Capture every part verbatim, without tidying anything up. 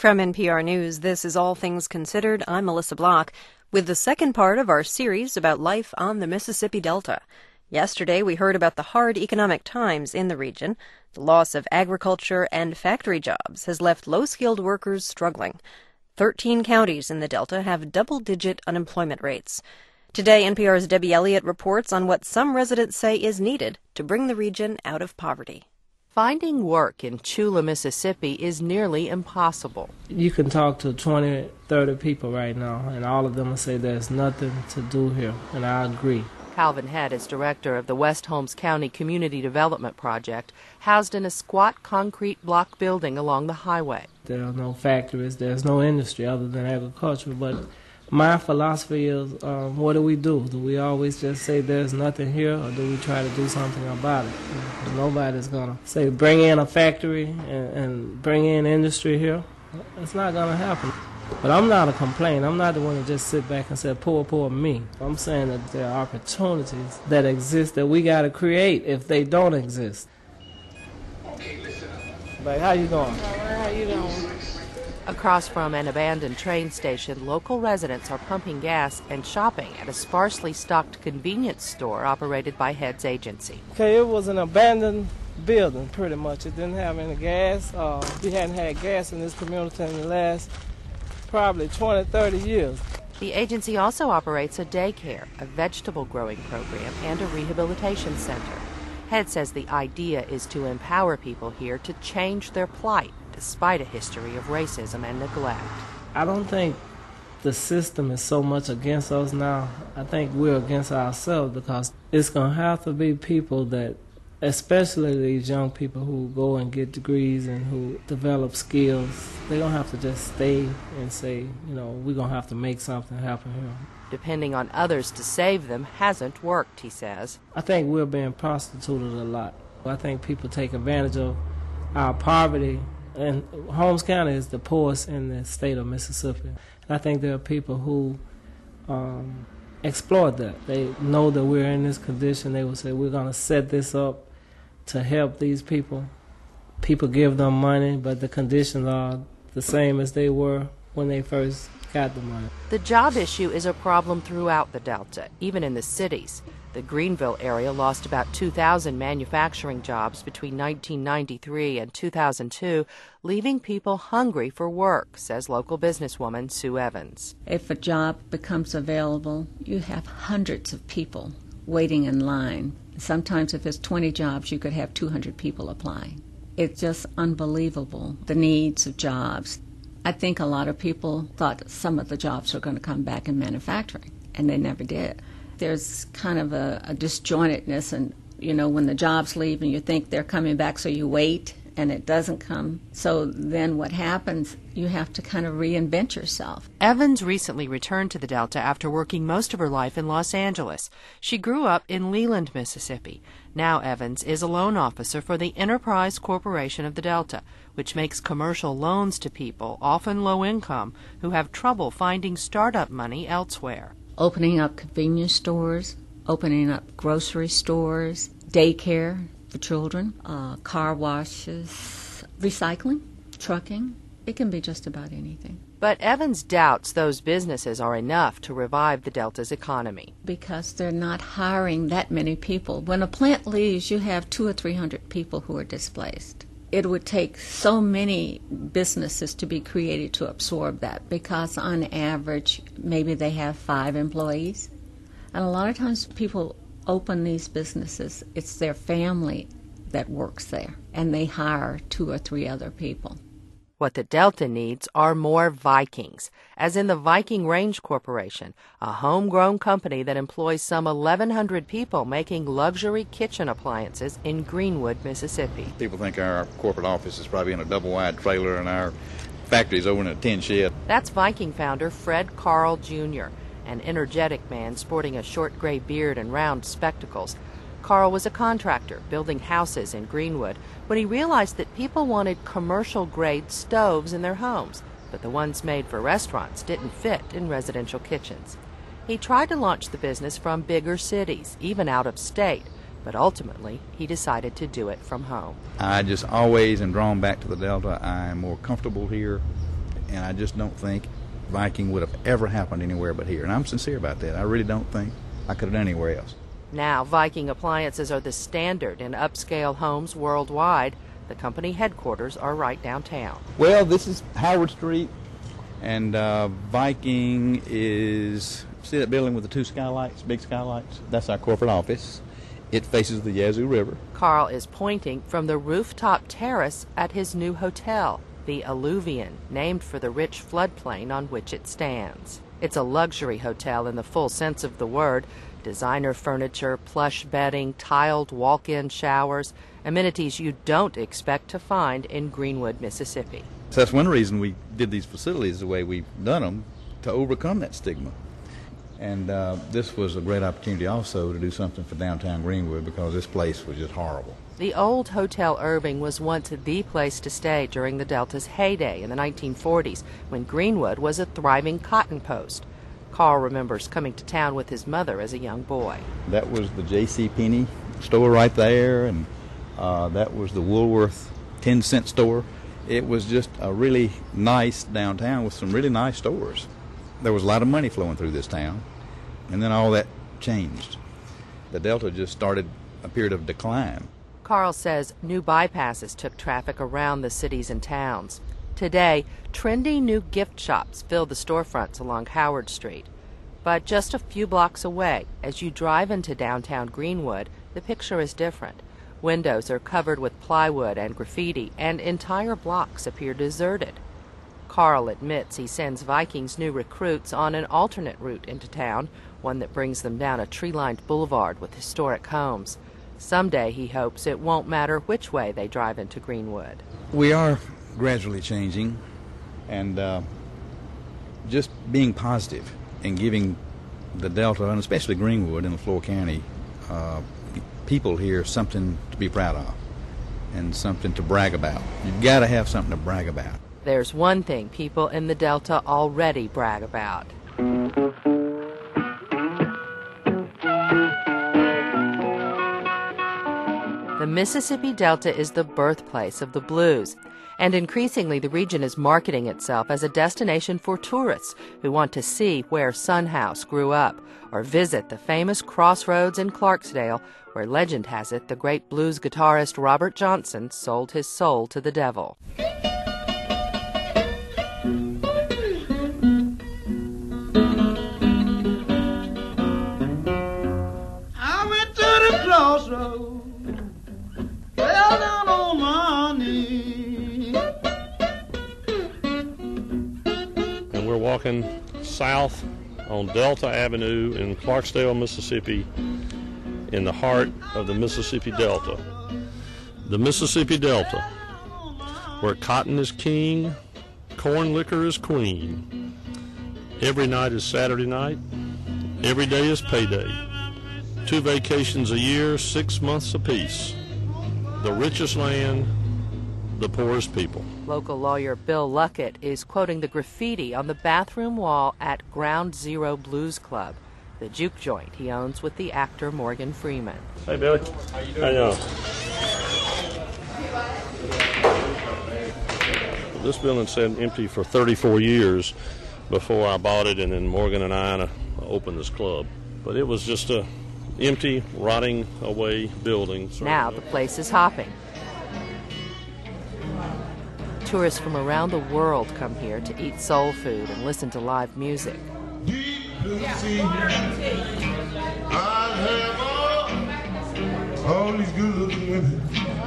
From N P R News, this is All Things Considered. I'm Melissa Block with the second part of our series about life on the Mississippi Delta. Yesterday, we heard about the hard economic times in the region. The loss of agriculture and factory jobs has left low-skilled workers struggling. Thirteen counties in the Delta have double-digit unemployment rates. Today, N P R's Debbie Elliott reports on what some residents say is needed to bring the region out of poverty. Finding work in Tchula, Mississippi is nearly impossible. You can talk to twenty, thirty people right now, and all of them will say there's nothing to do here, and I agree. Calvin Head is director of the West Holmes County Community Development Project, housed in a squat concrete block building along the highway. There are no factories, there's no industry other than agriculture, but my philosophy is, um, what do we do? Do we always just say there's nothing here, or do we try to do something about it? Nobody's going to say bring in a factory and, and bring in industry here. It's not going to happen. But I'm not a complaint. I'm not the one to just sit back and say, poor, poor me. I'm saying that there are opportunities that exist that we got to create if they don't exist. Like, how you doing? How you doing? Across from an abandoned train station, local residents are pumping gas and shopping at a sparsely stocked convenience store operated by Head's agency. Okay, it was an abandoned building, pretty much. It didn't have any gas. Uh, we hadn't had gas in this community in the last probably twenty, thirty years. The agency also operates a daycare, a vegetable growing program, and a rehabilitation center. Head says the idea is to empower people here to change their plight, despite a history of racism and neglect. I don't think the system is so much against us now. I think we're against ourselves, because it's going to have to be people that, especially these young people who go and get degrees and who develop skills, they don't have to just stay and say, you know, we're going to have to make something happen here. Depending on others to save them hasn't worked, he says. I think we're being prostituted a lot. I think people take advantage of our poverty. And Holmes County is the poorest in the state of Mississippi. And I think there are people who um, exploit that. They know that we're in this condition. They will say, we're going to set this up to help these people. People give them money, but the conditions are the same as they were when they first got the money. The job issue is a problem throughout the Delta, even in the cities. The Greenville area lost about two thousand manufacturing jobs between nineteen ninety-three and two thousand two, leaving people hungry for work, says local businesswoman Sue Evans. If a job becomes available, you have hundreds of people waiting in line. Sometimes if it's twenty jobs, you could have two hundred people applying. It's just unbelievable, the needs of jobs. I think a lot of people thought some of the jobs were going to come back in manufacturing, and they never did. There's kind of a, a disjointedness, and, you know, when the jobs leave and you think they're coming back, so you wait, and it doesn't come. So then what happens, you have to kind of reinvent yourself. Evans recently returned to the Delta after working most of her life in Los Angeles. She grew up in Leland, Mississippi. Now Evans is a loan officer for the Enterprise Corporation of the Delta, which makes commercial loans to people, often low income, who have trouble finding startup money elsewhere. Opening up convenience stores, opening up grocery stores, daycare for children, uh, car washes, recycling, trucking. It can be just about anything. But Evans doubts those businesses are enough to revive the Delta's economy. Because they're not hiring that many people. When a plant leaves, you have two or three hundred people who are displaced. It would take so many businesses to be created to absorb that, because on average, maybe they have five employees. And a lot of times people open these businesses, it's their family that works there, and they hire two or three other people. What the Delta needs are more Vikings, as in the Viking Range Corporation, a homegrown company that employs some eleven hundred people making luxury kitchen appliances in Greenwood, Mississippi. People think our corporate office is probably in a double-wide trailer and our factory's over in a tin shed. That's Viking founder Fred Carl Junior, an energetic man sporting a short gray beard and round spectacles. Carl was a contractor building houses in Greenwood when he realized that people wanted commercial-grade stoves in their homes, but the ones made for restaurants didn't fit in residential kitchens. He tried to launch the business from bigger cities, even out of state, but ultimately he decided to do it from home. I just always am drawn back to the Delta. I'm more comfortable here. and I just don't think Viking would have ever happened anywhere but here. And I'm sincere about that. I really don't think I could have done anywhere else. Now, Viking appliances are the standard in upscale homes worldwide. The company headquarters are right downtown. Well, this is Howard Street, and uh, Viking is, see that building with the two skylights, big skylights? That's our corporate office. It faces the Yazoo River. Carl is pointing from the rooftop terrace at his new hotel, the Alluvian, named for the rich floodplain on which it stands. It's a luxury hotel in the full sense of the word. Designer furniture, plush bedding, tiled walk-in showers, amenities you don't expect to find in Greenwood, Mississippi. So that's one reason we did these facilities the way we've done them, to overcome that stigma. And uh, this was a great opportunity also to do something for downtown Greenwood, because this place was just horrible. The old Hotel Irving was once the place to stay during the Delta's heyday in the nineteen forties, when Greenwood was a thriving cotton post. Carl remembers coming to town with his mother as a young boy. That was the J C. Penney store right there, and uh, that was the Woolworth ten cent store. It was just a really nice downtown with some really nice stores. There was a lot of money flowing through this town, and then all that changed. The Delta just started a period of decline. Carl says new bypasses took traffic around the cities and towns. Today, trendy new gift shops fill the storefronts along Howard Street. But just a few blocks away, as you drive into downtown Greenwood, the picture is different. Windows are covered with plywood and graffiti, and entire blocks appear deserted. Carl admits he sends Viking's new recruits on an alternate route into town, one that brings them down a tree-lined boulevard with historic homes. Someday, he hopes, it won't matter which way they drive into Greenwood. We are gradually changing, and uh, just being positive and giving the Delta, and especially Greenwood and LaFleur County, uh, people here something to be proud of and something to brag about. You've got to have something to brag about. There's one thing people in the Delta already brag about. The Mississippi Delta is the birthplace of the blues, and increasingly the region is marketing itself as a destination for tourists who want to see where Son House grew up or visit the famous crossroads in Clarksdale, where legend has it the great blues guitarist Robert Johnson sold his soul to the devil. I went to the crossroads, fell down on my knees. And we're walking south on Delta Avenue in Clarksdale, Mississippi, in the heart of the Mississippi Delta. The Mississippi Delta, where cotton is king, corn liquor is queen. Every night is Saturday night, every day is payday. Two vacations a year, six months apiece. The richest land, the poorest people. Local lawyer Bill Luckett is quoting the graffiti on the bathroom wall at Ground Zero Blues Club, the juke joint he owns with the actor Morgan Freeman. Hey, Billy. How you doing? I know. This building sat empty for thirty-four years before I bought it, and then Morgan and I opened this club. But it was just a empty, rotting away building. Now the place is hopping. Tourists from around the world come here to eat soul food and listen to live music. All these good looking women.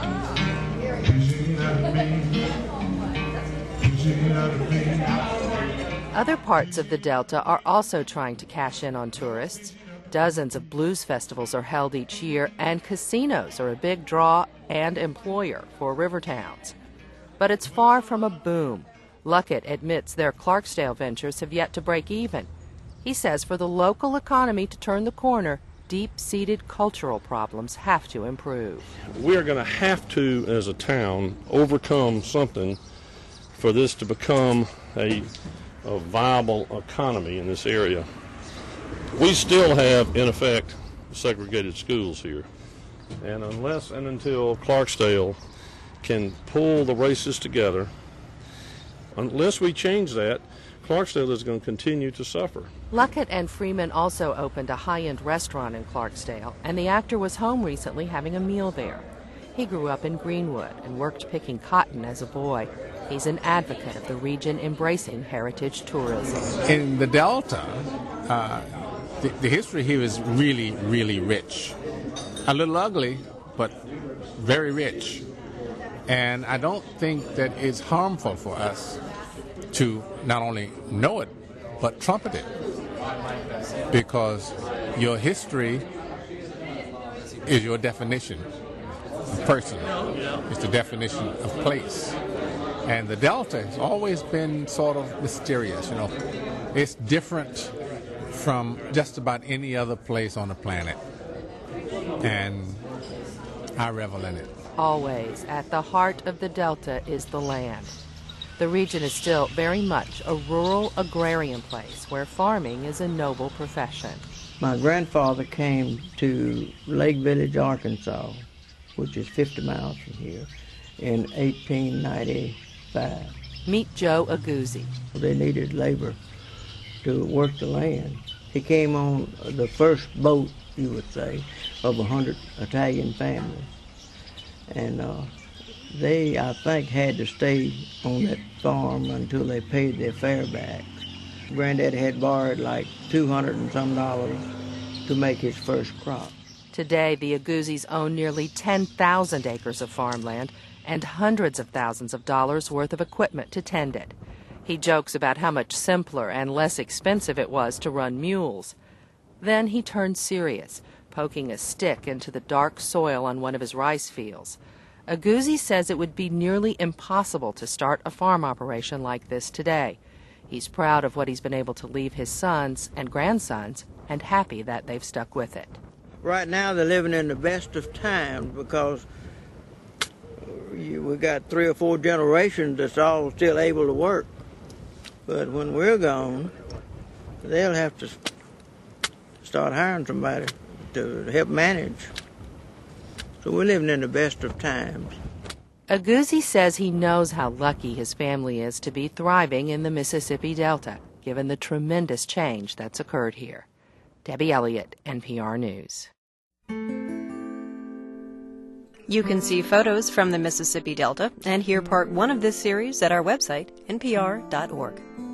Other parts of the Delta are also trying to cash in on tourists. Dozens of blues festivals are held each year, and casinos are a big draw and employer for river towns. But it's far from a boom. Luckett admits their Clarksdale ventures have yet to break even. He says for the local economy to turn the corner, deep-seated cultural problems have to improve. We're going to have to, as a town, overcome something for this to become a, a viable economy in this area. We still have, in effect, segregated schools here. And unless and until Clarksdale can pull the races together unless we change that, Clarksdale is going to continue to suffer. Luckett and Freeman also opened a high-end restaurant in Clarksdale, and the actor was home recently having a meal there. He grew up in Greenwood and worked picking cotton as a boy. He's an advocate of the region embracing heritage tourism. In the Delta, uh, the, the history here is really, really rich. A little ugly, but very rich. And I don't think that it's harmful for us to not only know it, but trumpet it. Because your history is your definition of person. It's the definition of place. And the Delta has always been sort of mysterious, you know. It's different from just about any other place on the planet. And I revel in it. Always at the heart of the Delta is the land. The region is still very much a rural agrarian place where farming is a noble profession. My grandfather came to Lake Village, Arkansas, which is fifty miles from here, in eighteen ninety-five. Meet Joe Aguzzi. They needed labor to work the land. He came on the first boat, you would say, of a hundred Italian families. And uh, they, I think, had to stay on that farm until they paid their fare back. Granddad had borrowed like two hundred and some dollars to make his first crop. Today, the Aguzzis own nearly ten thousand acres of farmland and hundreds of thousands of dollars worth of equipment to tend it. He jokes about how much simpler and less expensive it was to run mules. Then he turned serious, poking a stick into the dark soil on one of his rice fields. Aguzzi says it would be nearly impossible to start a farm operation like this today. He's proud of what he's been able to leave his sons and grandsons and happy that they've stuck with it. Right now they're living in the best of times because we got three or four generations that's all still able to work. But when we're gone, they'll have to start hiring somebody to help manage. So we're living in the best of times. Aguzzi says he knows how lucky his family is to be thriving in the Mississippi Delta, given the tremendous change that's occurred here. Debbie Elliott, N P R News. You can see photos from the Mississippi Delta and hear part one of this series at our website, N P R dot org.